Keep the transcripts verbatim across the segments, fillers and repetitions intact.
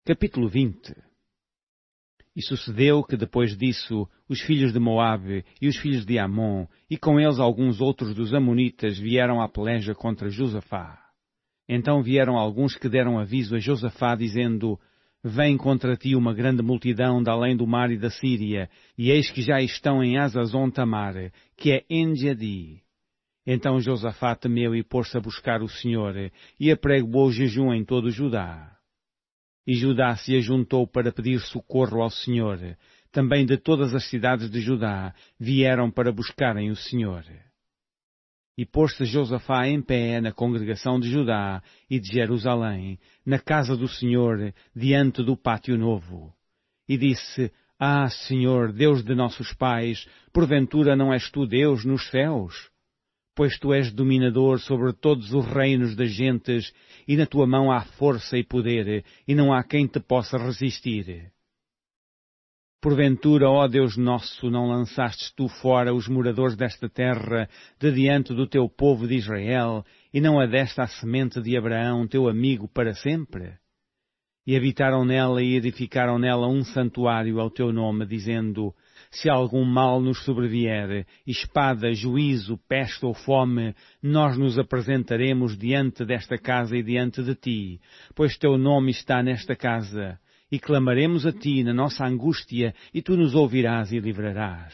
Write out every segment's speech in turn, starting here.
Capítulo vinte. E sucedeu que depois disso os filhos de Moabe e os filhos de Amon, e com eles alguns outros dos Amonitas, vieram à peleja contra Josafá. Então vieram alguns que deram aviso a Josafá, dizendo: Vem contra ti uma grande multidão de além do mar e da Síria, e eis que já estão em Hazazon Tamar, que é En-Gedi. Então Josafá temeu e pôs-se a buscar o Senhor, e apregoou jejum em todo Judá. E Judá se ajuntou para pedir socorro ao Senhor. Também de todas as cidades de Judá vieram para buscarem o Senhor. E pôs-se Josafá em pé na congregação de Judá e de Jerusalém, na casa do Senhor, diante do pátio novo. E disse: Ah, Senhor, Deus de nossos pais, porventura não és tu Deus nos céus? Pois tu és dominador sobre todos os reinos das gentes, e na tua mão há força e poder, e não há quem te possa resistir. Porventura, ó Deus nosso, não lançastes tu fora os moradores desta terra, de diante do teu povo de Israel, e não a deste à semente de Abraão, teu amigo, para sempre? E habitaram nela e edificaram nela um santuário ao teu nome, dizendo: Se algum mal nos sobrevier, espada, juízo, peste ou fome, nós nos apresentaremos diante desta casa e diante de ti, pois teu nome está nesta casa, e clamaremos a ti na nossa angústia, e tu nos ouvirás e livrarás.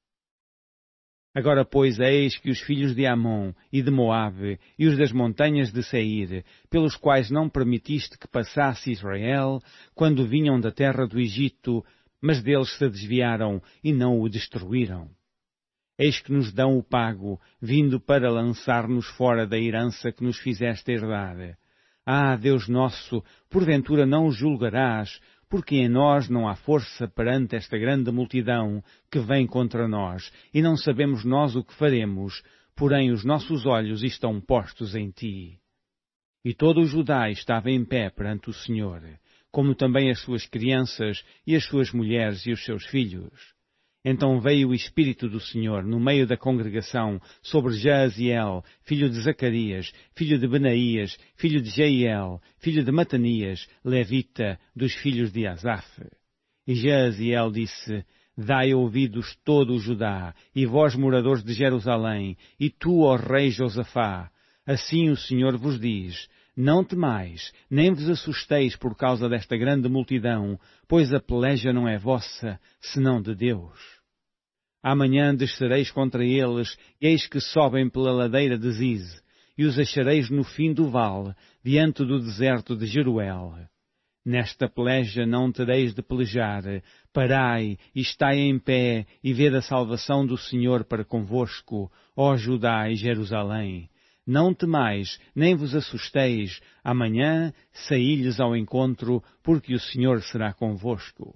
Agora, pois, eis que os filhos de Amon e de Moabe e os das montanhas de Seir, pelos quais não permitiste que passasse Israel, quando vinham da terra do Egito, mas deles se desviaram e não o destruíram. Eis que nos dão o pago, vindo para lançar-nos fora da herança que nos fizeste herdar. Ah, Deus nosso, porventura não o julgarás, porque em nós não há força perante esta grande multidão que vem contra nós, e não sabemos nós o que faremos, porém os nossos olhos estão postos em ti. E todo o Judá estava em pé perante o Senhor, como também as suas crianças e as suas mulheres e os seus filhos. Então veio o Espírito do Senhor no meio da congregação sobre Jaaziel, filho de Zacarias, filho de Benaías, filho de Jeiel, filho de Matanias, levita, dos filhos de Asaf. E Jaaziel disse: Dai ouvidos todo o Judá, e vós moradores de Jerusalém, e tu, ó rei Josafá, assim o Senhor vos diz: Não temais, nem vos assusteis por causa desta grande multidão, pois a peleja não é vossa, senão de Deus. Amanhã descereis contra eles, e eis que sobem pela ladeira de Ziz, e os achareis no fim do vale, diante do deserto de Jeruel. Nesta peleja não tereis de pelejar, parai, e estai em pé, e vede a salvação do Senhor para convosco, ó Judá e Jerusalém. Não temais, nem vos assusteis, amanhã saí-lhes ao encontro, porque o Senhor será convosco.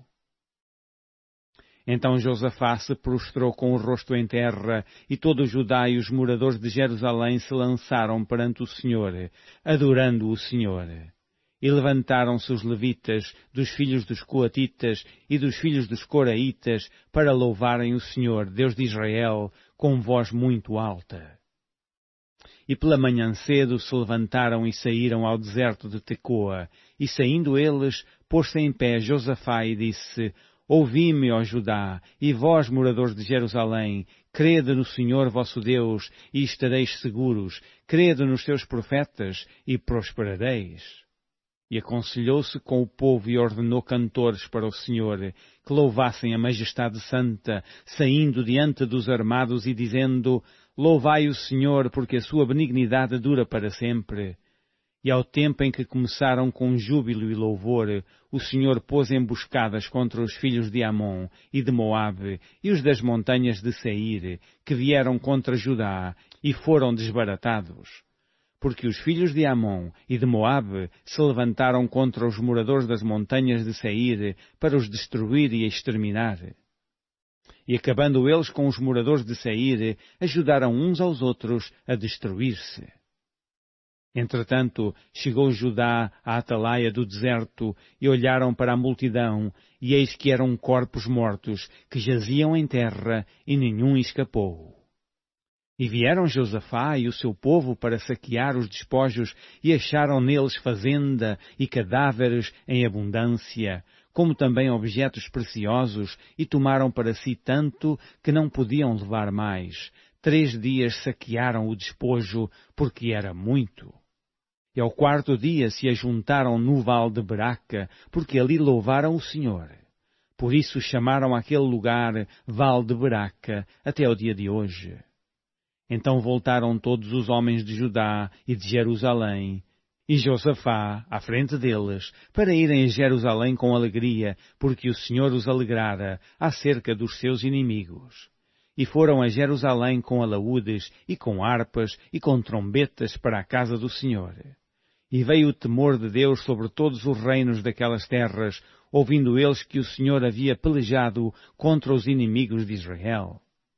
Então Josafá se prostrou com o rosto em terra, e todo o Judá e os moradores de Jerusalém se lançaram perante o Senhor, adorando o Senhor. E levantaram-se os levitas, dos filhos dos coatitas e dos filhos dos coraitas, para louvarem o Senhor, Deus de Israel, com voz muito alta. E pela manhã cedo se levantaram e saíram ao deserto de Tecoa, e saindo eles, pôs-se em pé Josafá e disse: Ouvi-me, ó Judá, e vós, moradores de Jerusalém, crede no Senhor vosso Deus, e estareis seguros, crede nos seus profetas, e prosperareis. E aconselhou-se com o povo e ordenou cantores para o Senhor, que louvassem a majestade santa, saindo diante dos armados e dizendo: Louvai o Senhor, porque a sua benignidade dura para sempre. E ao tempo em que começaram com júbilo e louvor, o Senhor pôs emboscadas contra os filhos de Amon e de Moabe e os das montanhas de Seir, que vieram contra Judá, e foram desbaratados. Porque os filhos de Amon e de Moabe se levantaram contra os moradores das montanhas de Seir para os destruir e exterminar. E acabando eles com os moradores de Seir, ajudaram uns aos outros a destruir-se. Entretanto, chegou Judá à atalaia do deserto, e olharam para a multidão, e eis que eram corpos mortos, que jaziam em terra, e nenhum escapou. E vieram Josafá e o seu povo para saquear os despojos, e acharam neles fazenda e cadáveres em abundância, como também objetos preciosos, e tomaram para si tanto que não podiam levar mais. Três dias saquearam o despojo, porque era muito. E ao quarto dia se ajuntaram no val de Beraca, porque ali louvaram o Senhor. Por isso chamaram aquele lugar Val de Beraca até o dia de hoje. Então voltaram todos os homens de Judá e de Jerusalém, e Josafá, à frente deles, para irem a Jerusalém com alegria, porque o Senhor os alegrara acerca dos seus inimigos. E foram a Jerusalém com alaúdes, e com harpas, e com trombetas para a casa do Senhor. E veio o temor de Deus sobre todos os reinos daquelas terras, ouvindo eles que o Senhor havia pelejado contra os inimigos de Israel.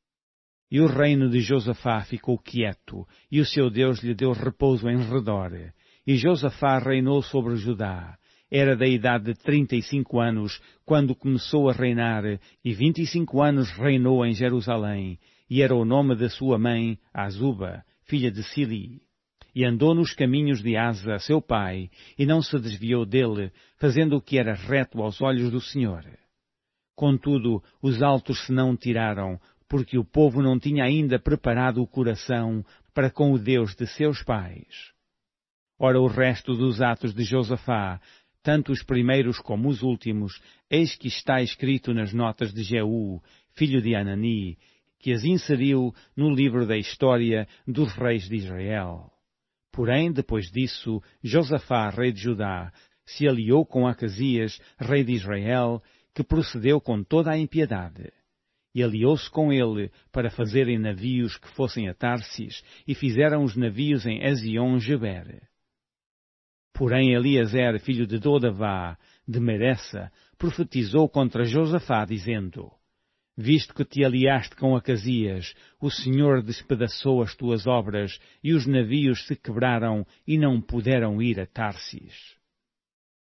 E o reino de Josafá ficou quieto, e o seu Deus lhe deu repouso em redor. E Josafá reinou sobre Judá. Era da idade de trinta e cinco anos, quando começou a reinar, e vinte e cinco anos reinou em Jerusalém. E era o nome da sua mãe, Azuba, filha de Sili. E andou nos caminhos de Asa, seu pai, e não se desviou dele, fazendo o que era reto aos olhos do Senhor. Contudo, os altos se não tiraram, porque o povo não tinha ainda preparado o coração para com o Deus de seus pais. Ora, o resto dos atos de Josafá, tanto os primeiros como os últimos, eis que está escrito nas notas de Jeú, filho de Anani, que as inseriu no livro da história dos reis de Israel. Porém, depois disso, Josafá, rei de Judá, se aliou com Acasias, rei de Israel, que procedeu com toda a impiedade. E aliou-se com ele para fazerem navios que fossem a Tarsis, e fizeram os navios em Ezion-Geber. Porém Eliezer, filho de Dodavá, de Meressa, profetizou contra Josafá, dizendo: Visto que te aliaste com Acasias, o Senhor despedaçou as tuas obras, e os navios se quebraram e não puderam ir a Tarsis.